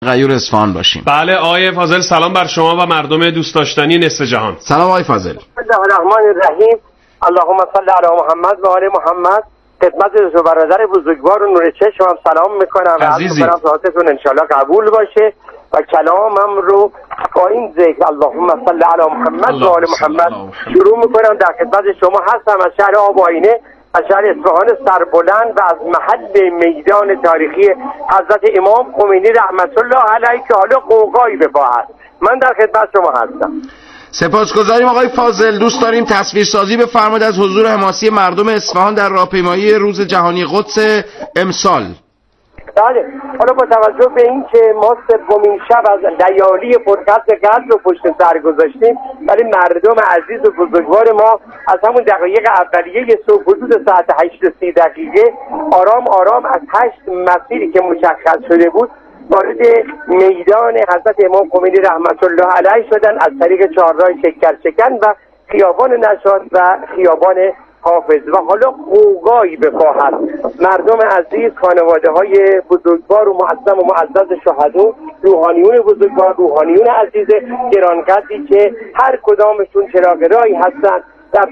غیور اصفهان باشیم. بله آقای فاضل، سلام بر شما و مردم دوست داشتنی نصف جهان. سلام آقای فاضل. بسم الله الرحمن الرحیم. اللهم صل علی محمد و آل محمد. خدمت دو برادر بزرگوار و نور چشم هم سلام میکنم و عرض میکنم صلاتتون انشالله قبول باشه و کلامم رو با این ذکر اللهم صل علی محمد و آل محمد شروع میکنم. در خدمت شما هستم از شهر آباینه، از شهر اصفهان سربلند و از محل میدان تاریخی حضرت امام خمینی رحمت الله علیه که حالا قوقایی به پا هست. من در خدمت شما هستم. سپاسگزاریم آقای فاضل. دوست داریم تصویرسازی بفرمایید از حضور حماسی مردم اصفهان در راهپیمایی روز جهانی قدس امسال. بله، حالا با توجه به این که ما سومین شب از لیالی پرقدر قدر رو پشت سر گذاشتیم، ولی مردم عزیز و بزرگوار ما از همون دقایق اولیه صبح حدود ساعت 8:30 آرام آرام از 8 مسیری که مشخص شده بود وارد میدان حضرت امام خمینی رحمت الله علیه شدن از طریق چهارراه شکرشکن و خیابان نشاط و خیابان حافظ و حالا قوقایی به پا هست. مردم عزیز، خانواده های بزرگوار و معظم و معزز شهدا، روحانیون بزرگوار، روحانیون عزیز گرانقدری که هر کدامشون چراغ راهی هستند در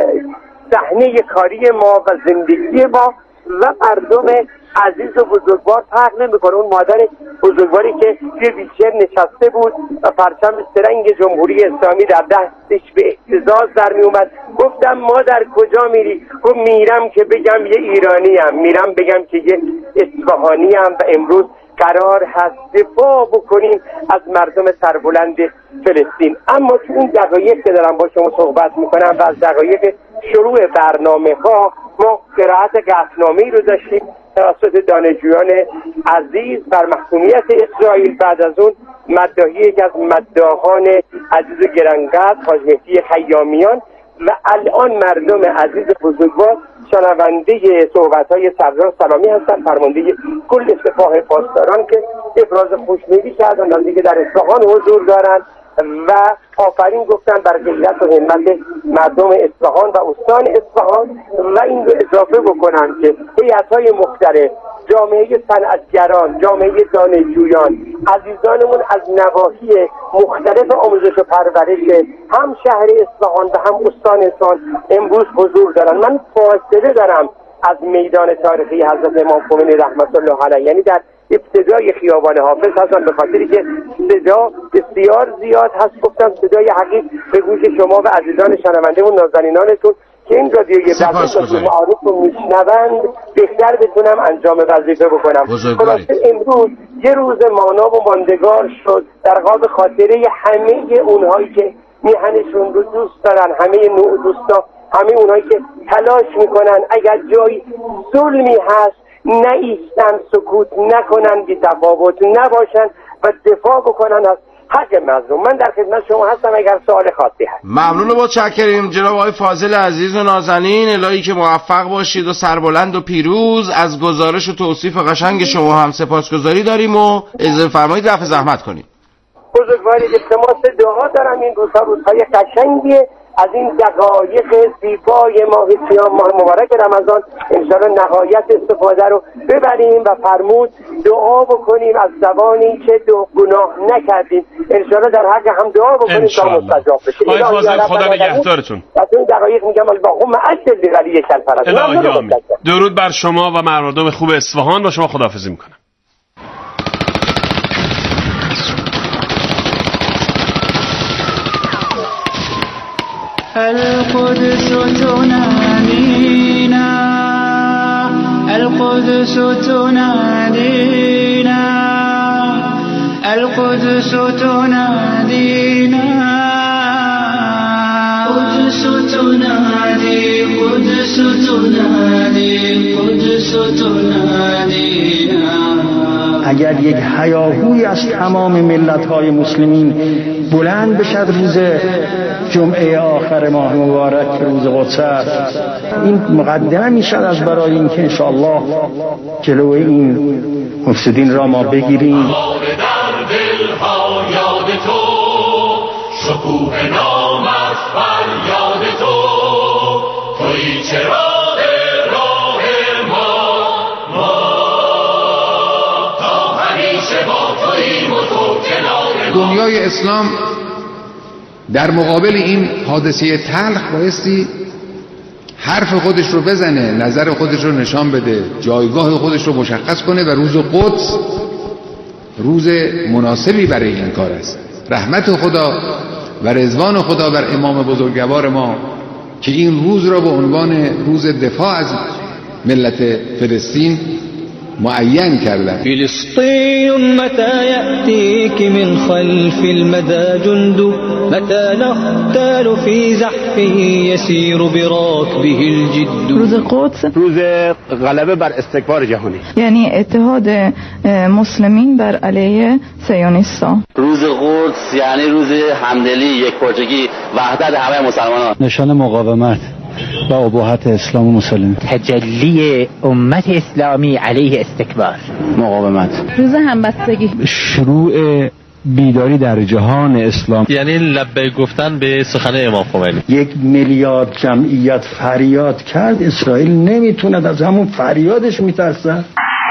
صحنه کاری ما و زندگی ما و مردم عزیز و بزرگوار فرق نمیکنه. اون مادر بزرگواری که توی ویلچر نشسته بود و پرچم سرنگ جمهوری اسلامی در دستش به اهتزاز در می اومد. گفتم مادر کجا میری؟ گفت میرم که بگم یه ایرانیم، میرم بگم که یه اصفهانیم و امروز قرار هست دفاع بکنیم از مردم سربلند فلسطین. اما تو اون دقایق که دارم با شما صحبت میکنم و از دقایق شروع برنامه ها ما قرائت قطعنامه‌ای رو داشتیم توسط دانشجویان عزیز بر محکومیت اسرائیل. بعد از اون مداحی یکی از مداحان عزیز و گرانقدر حاج مهدی خیامیان و الان مردم عزیز بزرگوار شنونده صحبت‌های سردار سلامی هستن، فرمانده کل سپاه پاسداران که ابراز خوشنودی کردن از اینکه در اصفهان حضور دارند و آفرین گفتن بر غیرت و همت مردم اصفهان و استان اصفهان و این رو اضافه بکنن که هیئت‌های مختلف، جامعه صنعتگران، جامعه دانشجویان، عزیزانمون از نواحی مختلف آموزش و پرورش هم شهر اصفهان و هم استان اصفهان امروز حضور دارن. من فاصله دارم از میدان تاریخی حضرت امام خمینی رحمت الله علیه، یعنی در ابتدای خیابان حافظ هستم به خاطری که صدا بسیار زیاد هست. گفتم صدای حقیق به گوش شما و عزیزان شنونده و نازنینانتون که این رادیوی معارف رو میشنوند بهتر بتونم انجام وظیفه بکنم. امروز یه روز مانا و ماندگار شد در قاب خاطره همه اونهایی که میهنشون رو دوست دارن، همه نوع دوستا، همه اونهایی که تلاش میکنن اگر جایی ظلمی هست نایستن، سکوت نکنن، بی تفاوت نباشن و دفاع بکنن از حق مظلوم. من در خدمت شما هستم اگر سوال خاصی هست. ممنون و متشکریم جناب آقای فاضل عزیز و نازنین. الهی که موفق باشید و سربلند و پیروز. از گزارش و توصیف قشنگ شما هم سپاسگزاری داریم و اجازه فرمایید رفع زحمت کنیم. بزرگواری التماس دعا دارم. این روزها روزهای قشنگیه. از این دقایق زیبای ماه صیام، ماه مبارک رمضان، انشاءالله نهایت استفاده رو ببریم و فرمود دعا بکنیم از زبانی که گناه نکردیم. انشاءالله در حق هم دعا بکنیم تا مستجاب بشه. آقای فاضل خدا نگهدارتون. از این دقایق میگم اللهم اجل بغلیک الفرج. درود بر شما و مردم خوب اصفهان. با شما خداحافظی میکنم. القدس تنادينا، القدس تنادينا، القدس تنادينا، قدس تنادي، قدس تنادي، قدس تنادينا. اگر یک هیاهویی از تمام ملت‌های مسلمین بلند بشد روز جمعه آخر ماه مبارک روز قدس است، این مقدمه میشد از برای اینکه انشاءالله جلوی این مفسدین را ما بگیریم. در دلها یاد تو، شکوه نامت بر یاد تو، تویی چراغ راه ما تا همیشه با تویی. دنیای اسلام در مقابل این حادثه تلخ بایستی حرف خودش رو بزنه، نظر خودش رو نشان بده، جایگاه خودش رو مشخص کنه و روز قدس روز مناسبی برای این کار است. رحمت خدا و رضوان خدا بر امام بزرگوار ما که این روز را به عنوان روز دفاع از ملت فلسطین معین کردن. فلسطین متى یأتیک من خلف المدى جند متى نختال فی زحفه یسیر براکبه الجد. روز قدس روز غلبه بر استکبار جهانی، یعنی اتحاد مسلمین بر علیه صهیونیست‌ها. روز قدس یعنی روز همدلی، یکپارچگی، وحدت همه مسلمانان، نشان مقاومت و اباحت اسلام و مسلمین، تجلی امت اسلامی علیه استکبار، مقاومت، روز همبستگی، شروع بیداری در جهان اسلام، یعنی لبیک گفتن به سخن امام خمینی. 1 میلیارد جمعیت فریاد کرد، اسرائیل نمیتوند، از همون فریادش میترسه.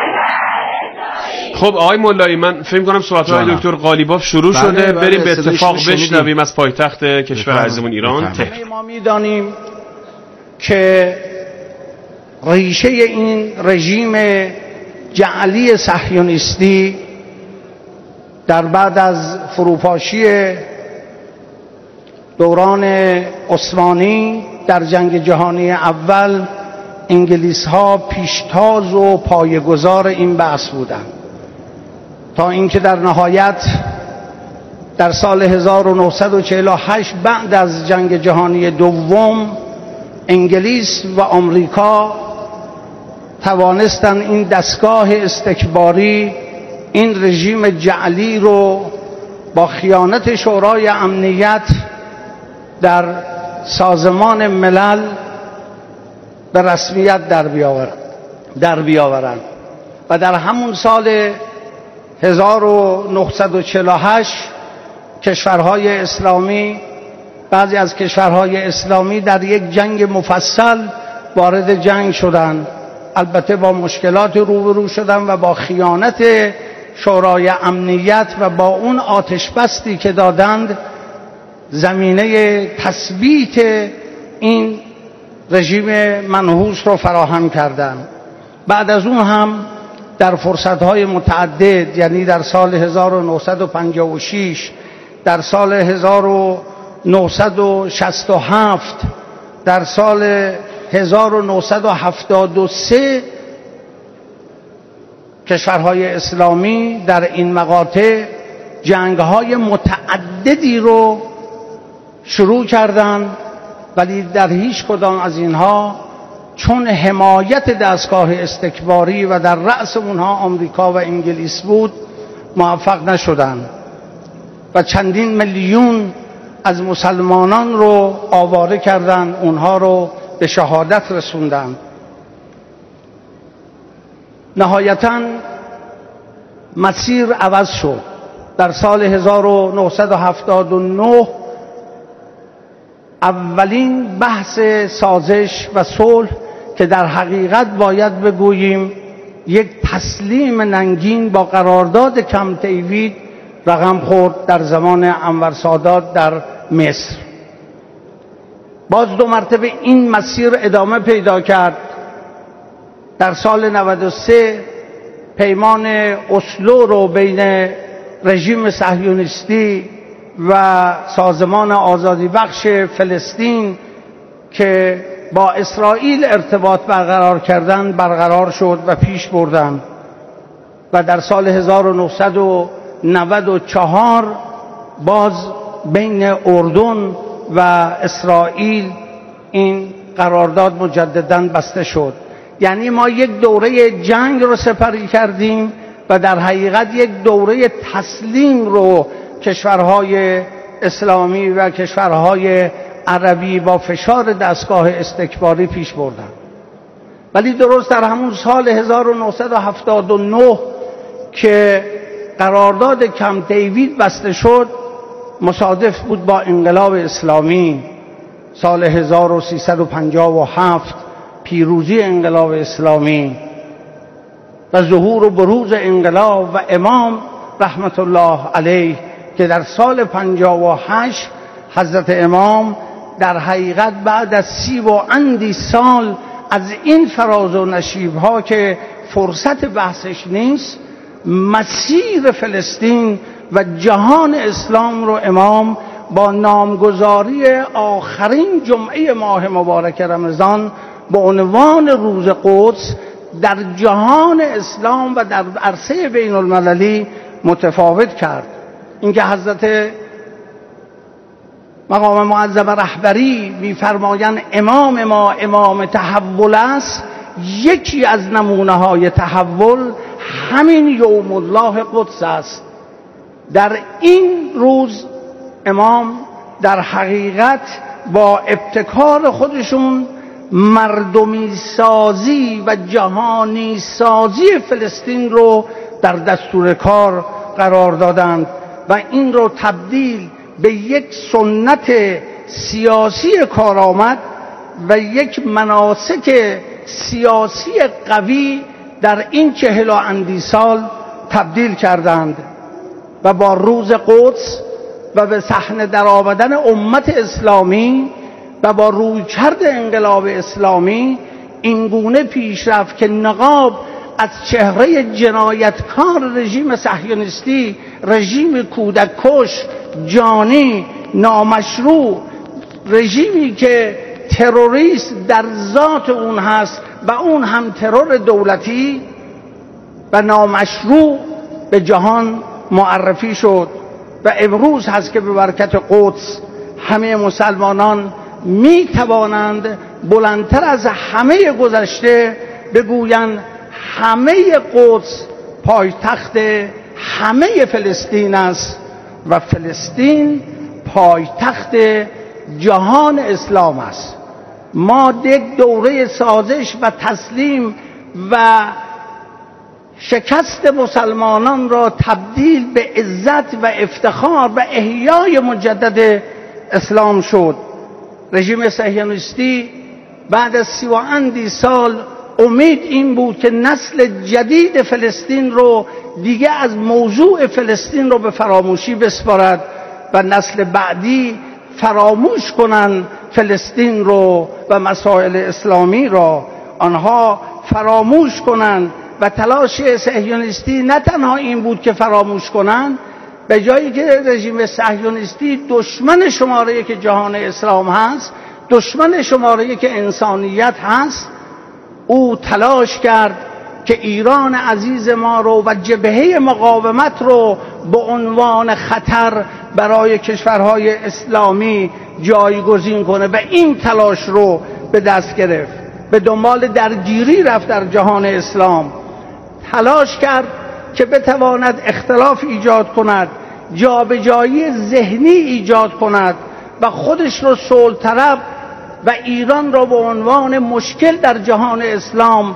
خب آقای مولایی، من فکر کنم صحبت‌های دکتر قالیباف شروع شده. بریم به اتفاق بشنویم از پایتخت کشور عزیزمون ایران. ما میدانیم که ریشه این رژیم جعلی صهیونیستی در بعد از فروپاشی دوران عثمانی در جنگ جهانی اول انگلیس ها پیشتاز و پایه‌گذار این بحث بودند، تا اینکه در نهایت در سال 1948 بعد از جنگ جهانی دوم انگلیس و آمریکا توانستند این دستگاه استکباری، این رژیم جعلی رو با خیانت شورای امنیت در سازمان ملل به رسمیت در بیاورند و در همون سال 1948 کشورهای اسلامی، بعضی از کشورهای اسلامی در یک جنگ مفصل وارد جنگ شدند، البته با مشکلات روبرو شدند و با خیانت شورای امنیت و با اون آتش بستی که دادند زمینه تثبیت این رژیم منحوس رو فراهم کردند. بعد از اون هم در فرصتهای متعدد، یعنی در سال 1956، در سال 1967، در سال 1973 کشورهای اسلامی در این مقاطع جنگ‌های متعددی رو شروع کردند، ولی در هیچ کدام از اینها چون حمایت دستگاه استکباری و در رأس اونها آمریکا و انگلیس بود موفق نشدند و چندین میلیون از مسلمانان رو آواره کردند، اونها رو به شهادت رسوندند. نهایتاً مسیر عوض شد. در سال 1979 اولین بحث سازش و صلح که در حقیقت باید بگوییم یک تسلیم ننگین با قرارداد کمپ دیوید رقم خورد در زمان انور سادات در مصر. باز 2 مرتبه این مسیر ادامه پیدا کرد. در سال 93 پیمان اسلو رو بین رژیم صهیونیستی و سازمان آزادی بخش فلسطین که با اسرائیل ارتباط برقرار کردن برقرار شد و پیش بردن و در سال 1994 باز بین اردن و اسرائیل این قرارداد مجدداً بسته شد. یعنی ما یک دوره جنگ رو سپری کردیم و در حقیقت یک دوره تسلیم رو کشورهای اسلامی و کشورهای عربی با فشار دستگاه استکباری پیش بردن. ولی درست در همون سال 1979 که قرارداد کمپ دیوید بسته شد مصادف بود با انقلاب اسلامی. سال 1357 پیروزی انقلاب اسلامی و ظهور و بروز انقلاب و امام رحمت الله علیه که در سال 58 حضرت امام در حقیقت بعد از 30 و اندی سال از این فراز و نشیب‌ها که فرصت بحثش نیست، مسیر فلسطین و جهان اسلام رو امام با نامگذاری آخرین جمعه ماه مبارک رمضان به عنوان روز قدس در جهان اسلام و در عرصه بین المللی متفاوت کرد. اینکه حضرت مقام معظم رهبری می‌فرمایند امام ما امام تحول است، یکی از نمونه‌های تحول همین یوم الله قدس است. در این روز امام در حقیقت با ابتکار خودشون مردمی سازی و جهانی سازی فلسطین رو در دستور کار قرار دادند و این رو تبدیل به یک سنت سیاسی کارآمد و یک مناسک سیاسی قوی در این 40 و اندی سال تبدیل کردند و با روز قدس و به صحنه درآمدن امت اسلامی و با رویکرد انقلاب اسلامی اینگونه پیش رفت که نقاب از چهره جنایتکار رژیم صهیونیستی، رژیم کودککش، جانی، نامشروع، رژیمی که تروریست در ذات اون هست و اون هم ترور دولتی و نامشروع به جهان معرفی شد و امروز هست که به برکت قدس همه مسلمانان می توانند بلندتر از همه گذشته بگویند همه قدس پایتخت همه فلسطین است و فلسطین پایتخت جهان اسلام است. ما یک دوره سازش و تسلیم و شکست مسلمانان را تبدیل به عزت و افتخار و احیای مجدد اسلام شد. رژیم صهیونیستی بعد از 30 و اندی سال امید این بود که نسل جدید فلسطین رو دیگه از موضوع فلسطین رو به فراموشی بسپارد و نسل بعدی فراموش کنن فلسطین رو و مسائل اسلامی را، آنها فراموش کنن و تلاش صهیونیستی نه تنها این بود که فراموش کنن، به جایی که رژیم صهیونیستی دشمن شماره یک جهان اسلام هست، دشمن شماره یک انسانیت هست، او تلاش کرد که ایران عزیز ما رو و جبهه مقاومت رو به عنوان خطر برای کشورهای اسلامی جایگزین کنه و این تلاش رو به دست گرفت. به دنبال درگیری رفت در جهان اسلام، تلاش کرد که بتواند اختلاف ایجاد کند، جابجایی ذهنی ایجاد کند و خودش رو صلح طلب و ایران را به عنوان مشکل در جهان اسلام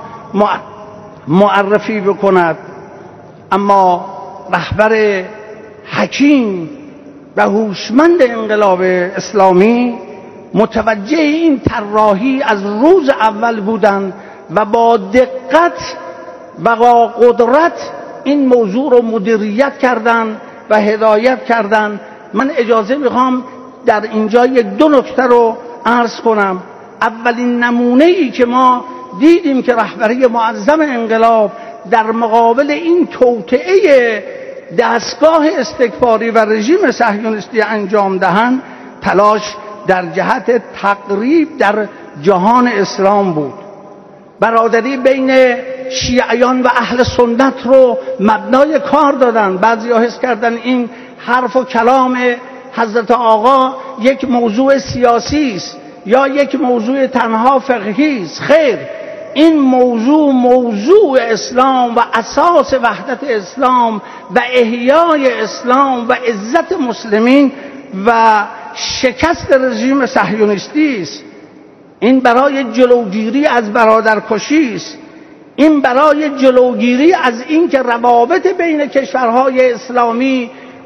معرفی بکند. اما رهبر حکیم و هوشمند انقلاب اسلامی متوجه این طراحی از روز اول بودند و با دقت و با قدرت این موضوع رو مدیریت کردند و هدایت کردند. من اجازه میخوام در اینجا دو نکته رو عرض کنم. اولین نمونه‌ای که ما دیدیم که رهبری معظم انقلاب در مقابل این توطئه دستگاه استکباری و رژیم صهیونیستی انجام دهند، تلاش در جهت تقریب در جهان اسلام بود. برادری بین شیعیان و اهل سنت رو مبنای کار دادن. بعضیا حس کردن این حرف و کلام حضرت آقا یک موضوع سیاسی است یا یک موضوع تنها فقهی است. خیر، این موضوع اسلام و اساس وحدت اسلام و احیای اسلام و عزت مسلمین و شکست رژیم صهیونیستی است. این برای جلوگیری از برادرکشی است. این برای جلوگیری از این که روابط بین کشورهای اسلامی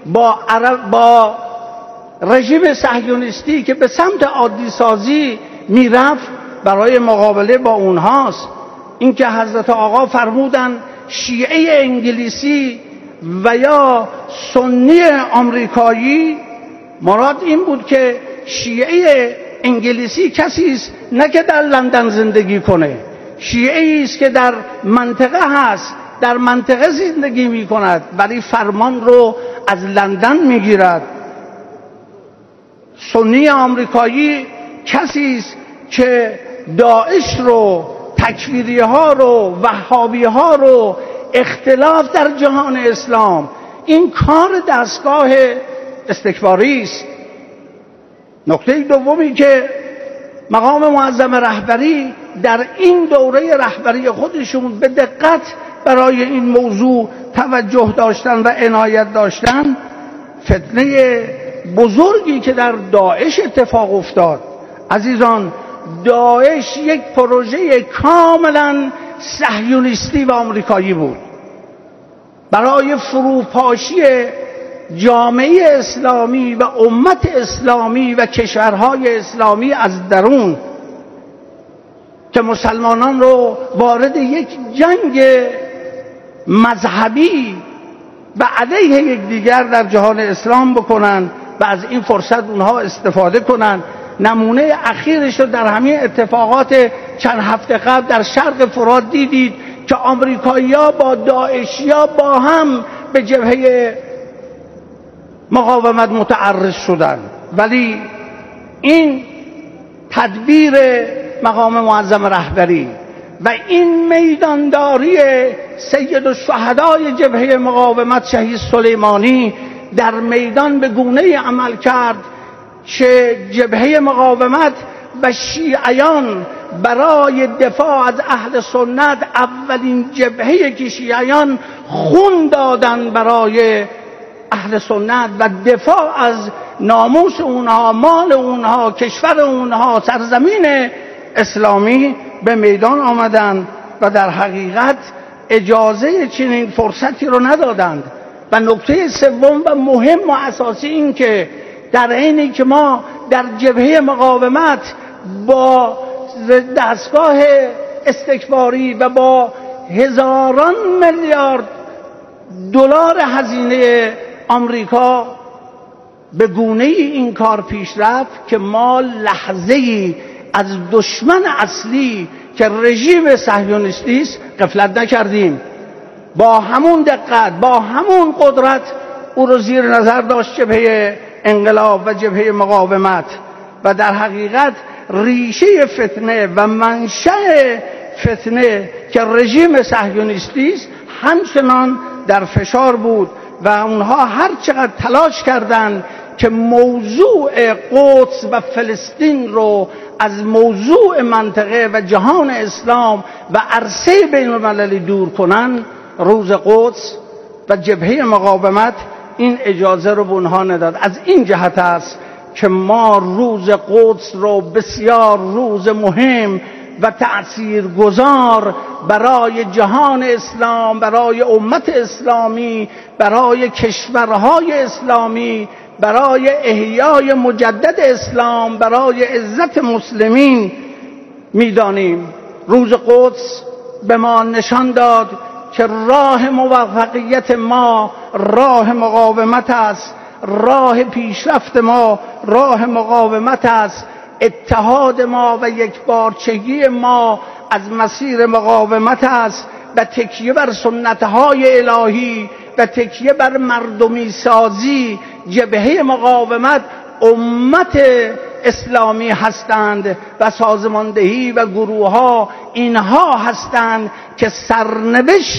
با رژیم صهیونیستی که به سمت عادی سازی میرفت برای مقابله با اونهاست. این که حضرت آقا فرمودن شیعه انگلیسی و یا سنی آمریکایی، مراد این بود که شیعه انگلیسی کسی است نه که در لندن زندگی کنه، شیعه است که در منطقه هست، در منطقه زندگی می کند ولی فرمان رو از لندن می گیرد. سنی آمریکایی کسی است که داعش رو، تکفیری ها رو، وهابی ها رو، اختلاف در جهان اسلام، این کار دستگاه استکباری است. نکته دومی که مقام معظم رهبری در این دوره رهبری خودشون به دقت برای این موضوع توجه داشتن و عنایت داشتن، فتنه بزرگی که در داعش اتفاق افتاد. عزیزان، داعش یک پروژه کاملا صهیونیستی و آمریکایی بود برای فروپاشی جامعه اسلامی و امت اسلامی و کشورهای اسلامی از درون، که مسلمانان رو وارد یک جنگ مذهبی و علیه یکدیگر در جهان اسلام بکنن و از این فرصت اونها استفاده کنن. نمونه اخیرش رو در همین اتفاقات چند هفته قبل در شرق فرات دیدید که آمریکایی‌ها با داعشی‌ها با هم به جبهه مقاومت متعرض شدند. ولی این تدبیر مقام معظم رهبری و این میدانداری سید الشهدای جبهه مقاومت شهید سلیمانی در میدان به گونه‌ای عمل کرد که جبهه مقاومت و شیعیان برای دفاع از اهل سنت، اولین جبهه‌ای که شیعیان خون دادن برای اهل سنت و دفاع از ناموس اونها، مال اونها، کشور اونها، سرزمین اسلامی به میدان آمدند و در حقیقت اجازه چنین فرصتی رو ندادند. و نکته سوم و مهم و اساسی این که در حینی که ما در جبهه مقاومت با دستگاه استکباری و با هزاران میلیارد دلار هزینه آمریکا به گونه‌ای این کار پیش رفت که ما لحظه‌ای از دشمن اصلی که رژیم صهیونیستی است غفلت نکردیم. با همون دقت، با همون قدرت او رو زیر نظر داشت جبهه انقلاب و جبهه مقاومت و در حقیقت ریشه فتنه و منشأ فتنه که رژیم صهیونیستی است همچنان در فشار بود و اونها هر چقدر تلاش کردند که موضوع قدس و فلسطین رو از موضوع منطقه و جهان اسلام و عرصه بین المللی دور کنن، روز قدس و جبهه مقاومت این اجازه رو به اونها نداد. از این جهت است که ما روز قدس رو بسیار روز مهم و تأثیرگذار برای جهان اسلام، برای امت اسلامی، برای کشورهای اسلامی، برای احیای مجدد اسلام، برای عزت مسلمین میدانیم. روز قدس به ما نشان داد که راه موفقیت ما راه مقاومت است، راه پیشرفت ما راه مقاومت است، اتحاد ما و یکپارچگی ما از مسیر مقاومت است و تکیه بر سنتهای الهی و تکیه بر مردمی سازی. جبهه مقاومت امت اسلامی هستند و سازماندهی و گروه ها اینها هستند که سرنوشت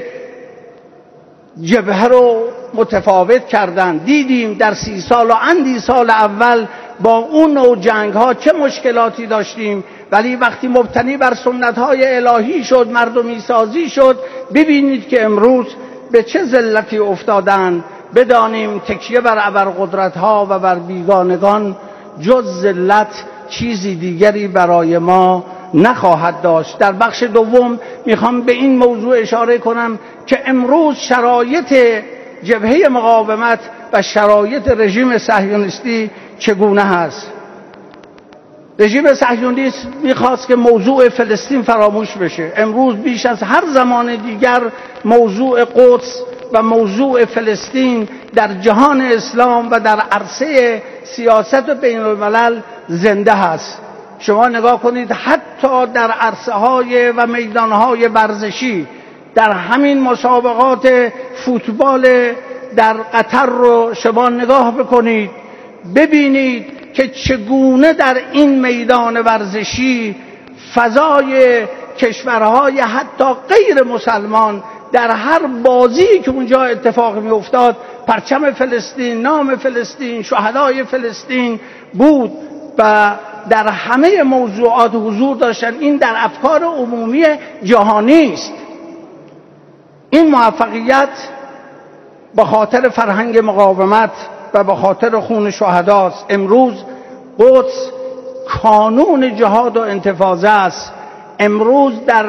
جبهه رو متفاوت کردند. دیدیم در 30 سال و اندی سال اول با اون نوع جنگ ها چه مشکلاتی داشتیم، ولی وقتی مبتنی بر سنت های الهی شد، مردمی سازی شد، ببینید که امروز به چه ذلتی افتادند. بدانیم تکیه بر ابرقدرت ها و بر بیگانگان جز ذلت چیزی دیگری برای ما نخواهد داشت. در بخش دوم میخوام به این موضوع اشاره کنم که امروز شرایط جبهه مقاومت و شرایط رژیم صهیونیستی چگونه هست. رژیم صهیونیست میخواست که موضوع فلسطین فراموش بشه. امروز بیش از هر زمان دیگر موضوع قدس و موضوع فلسطین در جهان اسلام و در عرصه سیاست بین الملل زنده هست. شما نگاه کنید حتی در عرصه های و میدان های ورزشی، در همین مسابقات فوتبال در قطر رو شما نگاه بکنید، ببینید که چگونه در این میدان ورزشی فضای کشورهای حتی غیر مسلمان در هر بازی که اونجا اتفاق می افتاد پرچم فلسطین، نام فلسطین، شهدای فلسطین بود و در همه موضوعات حضور داشتن. این در افکار عمومی جهانی است. این موفقیت به خاطر فرهنگ مقاومت و به خاطر خون شهداست. امروز قدس کانون جهاد و انتفاضه است. امروز در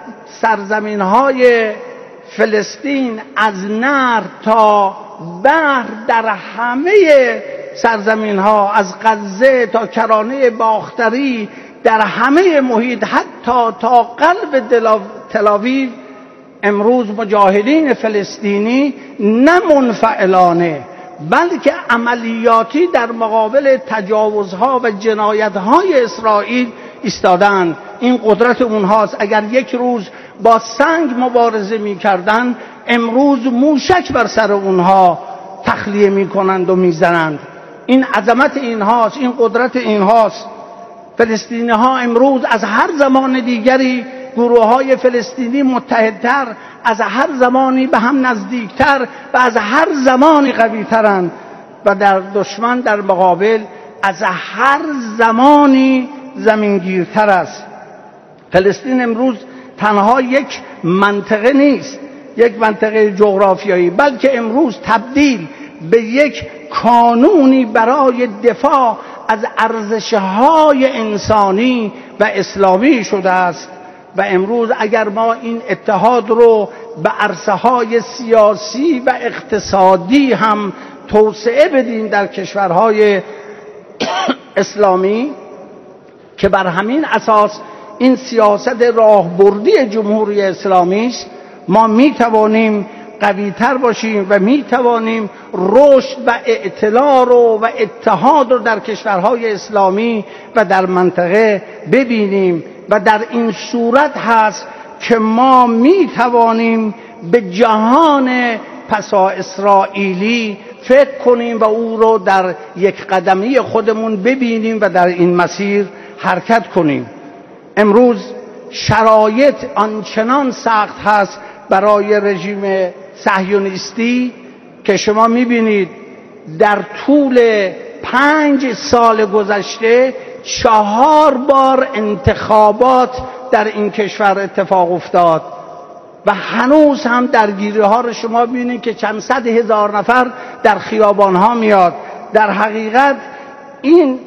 سرزمین‌های فلسطین از نهر تا بحر، در همه سرزمین‌ها از غزه تا کرانه باختری، در همه محیط حتی تا قلب تل‌آویو، امروز مجاهدین فلسطینی نه منفعلانه بلکه عملیاتی در مقابل تجاوزها و جنایت‌های اسرائیل ایستادند. این قدرت اونهاست. اگر یک روز با سنگ مبارزه می‌کردند، امروز موشک بر سر اونها تخلیه می‌کنند و می‌زنند. این عظمت اینهاست، این قدرت اینهاست. فلسطینی‌ها امروز از هر زمان دیگری، گروه‌های فلسطینی متحدتر، از هر زمانی به هم نزدیکتر و از هر زمانی قوی‌ترند و در دشمن در مقابل از هر زمانی زمینگیرتر است. فلسطین امروز تنها یک منطقه نیست، یک منطقه جغرافیایی، بلکه امروز تبدیل به یک کانونی برای دفاع از ارزش‌های انسانی و اسلامی شده است. و امروز اگر ما این اتحاد رو به عرصه‌های سیاسی و اقتصادی هم توسعه بدیم در کشورهای اسلامی که بر همین اساس این سیاست راهبردی جمهوری اسلامی است، ما میتوانیم قوی‌تر باشیم و میتوانیم رشد و ائتلاف و اتحاد رو در کشورهای اسلامی و در منطقه ببینیم و در این صورت هست که ما میتوانیم به جهان پسا اسرائیلی فکر کنیم و او رو در یک قدمی خودمون ببینیم و در این مسیر حرکت کنیم. امروز شرایط آنچنان سخت هست برای رژیم صهیونیستی که شما میبینید در طول 5 سال گذشته 4 بار انتخابات در این کشور اتفاق افتاد و هنوز هم درگیری ها رو شما ببینید که چند صد هزار نفر در خیابان ها میاد. در حقیقت این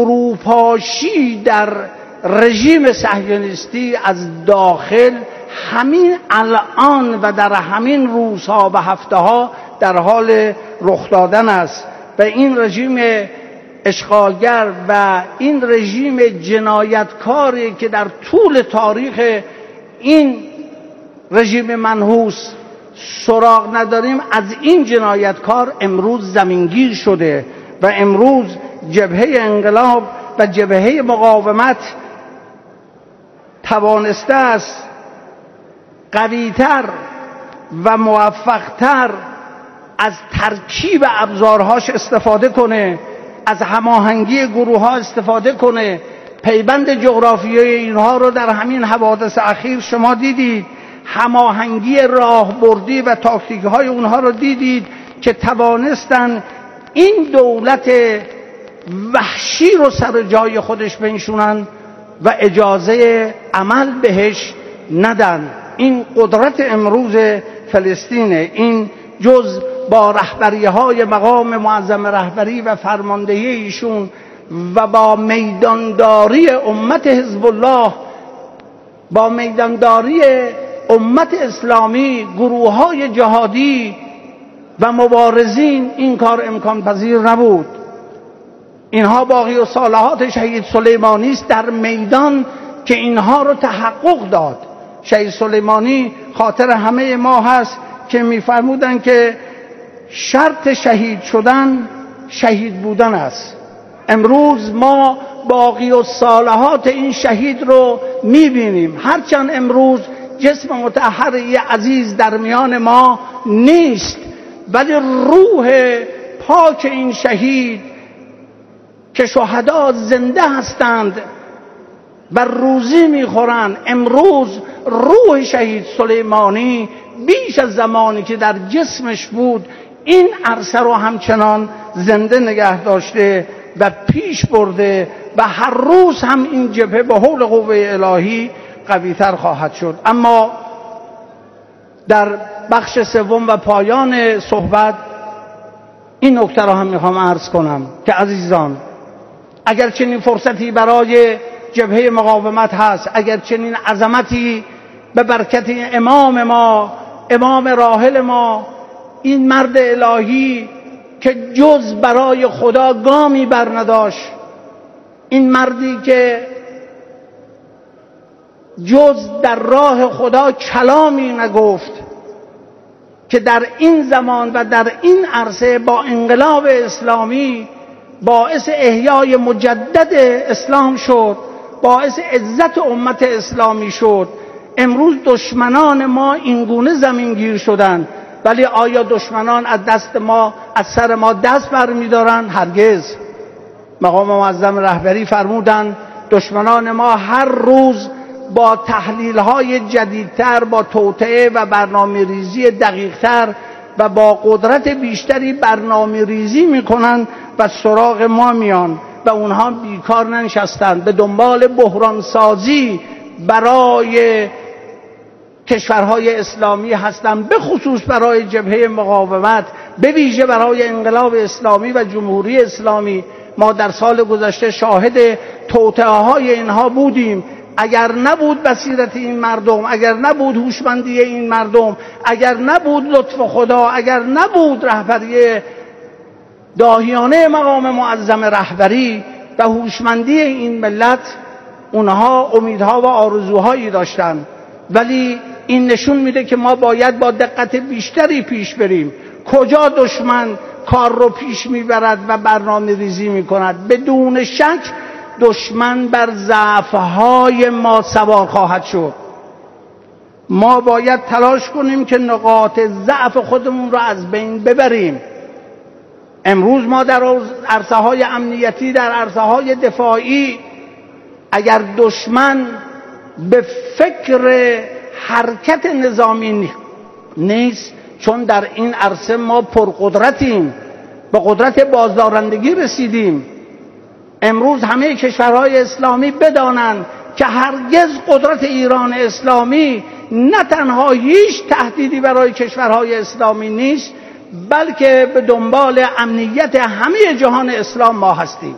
فروپاشی در رژیم صهیونیستی از داخل همین الان و در همین روزها و هفته ها در حال رخ دادن است و این رژیم اشغالگر و این رژیم جنایتکاری که در طول تاریخ این رژیم منحوس سراغ نداریم، از این جنایتکار امروز زمینگیر شده و امروز جبهه انقلاب و جبهه مقاومت توانسته است قوی‌تر و موفق‌تر از ترکیب ابزارهاش استفاده کنه، از هماهنگی گروه‌ها استفاده کنه. پیوند جغرافیایی اینها رو در همین حوادث اخیر شما دیدید، هماهنگی راهبردی و تاکتیک‌های اونها رو دیدید که توانستن این دولت وحشی رو سر جای خودش بنشونن و اجازه عمل بهش ندن. این قدرت امروز فلسطینه. این جز با رهبری‌های مقام معظم رهبری و فرماندهی ایشون و با میدانداری امت حزب الله، با میدانداری امت اسلامی، گروه‌های جهادی و مبارزین، این کار امکان پذیر نبود. اینها باقی الصالحات شهید سلیمانی است در میدان که اینها رو تحقق داد. شهید سلیمانی خاطر همه ما هست که می‌فرمودند که شرط شهید شدن شهید بودن است. امروز ما باقی الصالحات این شهید رو می‌بینیم. هرچند امروز جسم مطهر عزیز در میان ما نیست، ولی روح پاک این شهید که شهدا زنده هستند و روزی میخورند. امروز روح شهید سلیمانی بیش از زمانی که در جسمش بود این عرصه رو همچنان زنده نگه داشته و پیش برده و هر روز هم این جبهه به حول قوه الهی قوی‌تر خواهد شد. اما در بخش سوم و پایان صحبت این نکته را هم میخوام عرض کنم که عزیزان، اگر چنین فرصتی برای جبهه مقاومت هست، اگر چنین عظمتی به برکت امام ما، امام راحل ما، این مرد الهی که جز برای خدا گامی بر نداشت، این مردی که جز در راه خدا کلامی نگفت، که در این زمان و در این عرصه با انقلاب اسلامی باعث احیای مجدد اسلام شد، باعث عزت امت اسلامی شد. امروز دشمنان ما اینگونه زمینگیر شدند، ولی آیا دشمنان از دست ما، از سر ما دست برمی‌دارند؟ هرگز. مقام معظم رهبری فرمودند دشمنان ما هر روز با تحلیل‌های جدیدتر، با توطئه و برنامه‌ریزی دقیق‌تر و با قدرت بیشتری برنامه‌ریزی می‌کنند و سراغ ما میان و اونها بیکار ننشستند، به دنبال بحران سازی برای کشورهای اسلامی هستند، به خصوص برای جبهه مقاومت، به ویژه برای انقلاب اسلامی و جمهوری اسلامی. ما در سال گذشته شاهد توطئه‌های اینها بودیم. اگر نبود بصیرت این مردم، اگر نبود هوشمندی این مردم، اگر نبود لطف خدا، اگر نبود رهبری داهیانه مقام معظم رهبری و هوشمندی این ملت، اونها امیدها و آرزوهایی داشتند. ولی این نشون میده که ما باید با دقت بیشتری پیش بریم. کجا دشمن کار رو پیش میبرد و برنامه ریزی میکند؟ بدون شک دشمن بر ضعف‌های ما سوار خواهد شد. ما باید تلاش کنیم که نقاط ضعف خودمون رو از بین ببریم. امروز ما در عرصه‌های امنیتی، در عرصه‌های دفاعی، اگر دشمن به فکر حرکت نظامی نیست، چون در این عرصه ما پرقدرتیم، به قدرت بازدارندگی رسیدیم. امروز همه کشورهای اسلامی بدانند که هرگز قدرت ایران اسلامی نه تنها هیچ تهدیدی برای کشورهای اسلامی نیست، بلکه به دنبال امنیت همه جهان اسلام ما هستیم.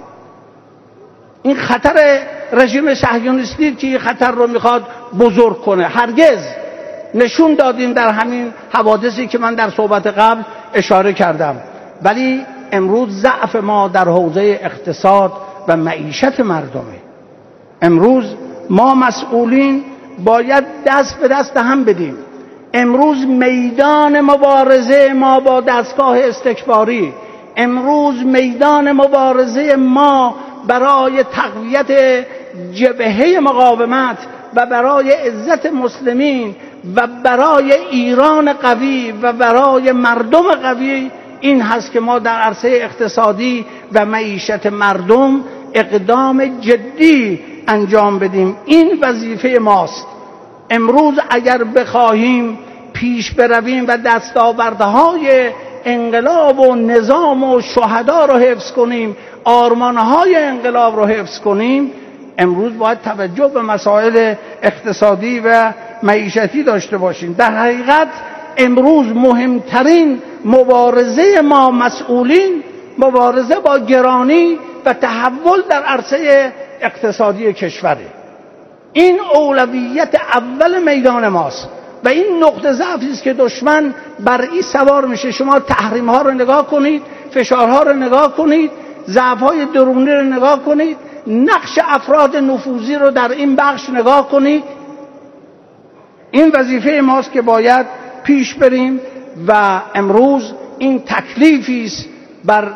این خطر رژیم صهیونیستی که این خطر رو میخواد بزرگ کنه، هرگز. نشون دادیم در همین حوادثی که من در صحبت قبل اشاره کردم. ولی امروز ضعف ما در حوزه اقتصاد و معیشت مردمه. امروز ما مسئولین باید دست به دست هم بدیم. امروز میدان مبارزه ما با دستگاه استکباری، امروز میدان مبارزه ما برای تقویت جبهه مقاومت و برای عزت مسلمین و برای ایران قوی و برای مردم قوی این هست که ما در عرصه اقتصادی و معیشت مردم اقدام جدی انجام بدیم. این وظیفه ماست. امروز اگر بخواهیم پیش برویم و دستاوردهای انقلاب و نظام و شهدا رو حفظ کنیم، آرمانهای انقلاب رو حفظ کنیم، امروز باید توجه به مسائل اقتصادی و معیشتی داشته باشیم. در حقیقت امروز مهمترین مبارزه ما مسئولین مبارزه با گرانی و تحول در عرصه اقتصادی کشوره. این اولویت اول میدان ماست و این نقطه ضعفی است که دشمن بر این سوار میشه. شما تحریم ها رو نگاه کنید، فشارها رو نگاه کنید، ضعف های درونی رو نگاه کنید، نقش افراد نفوذی رو در این بخش نگاه کنید. این وظیفه ماست که باید پیش بریم و امروز این تکلیفی است بر